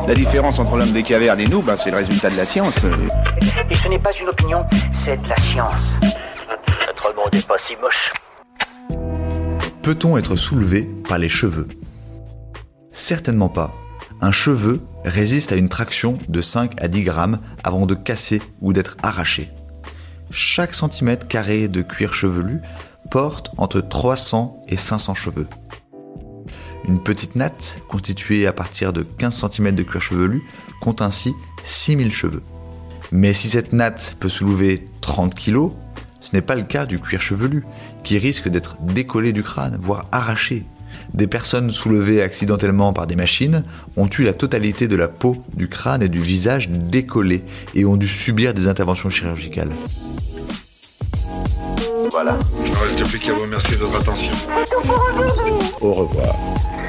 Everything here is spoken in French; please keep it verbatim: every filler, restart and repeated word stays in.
La différence entre l'homme des cavernes et nous, ben, c'est le résultat de la science. Et ce n'est pas une opinion, c'est de la science. Notre monde n'est pas si moche. Peut-on être soulevé par les cheveux ? Certainement pas. Un cheveu résiste à une traction de cinq à dix grammes avant de casser ou d'être arraché. Chaque centimètre carré de cuir chevelu porte entre trois cents et cinq cents cheveux. Une petite natte, constituée à partir de quinze centimètres de cuir chevelu, compte ainsi six mille cheveux. Mais si cette natte peut soulever trente kilos, ce n'est pas le cas du cuir chevelu, qui risque d'être décollé du crâne, voire arraché. Des personnes soulevées accidentellement par des machines ont eu la totalité de la peau, du crâne et du visage décollés et ont dû subir des interventions chirurgicales. Voilà. Il ne reste plus qu'à vous remercier de votre attention. Au revoir.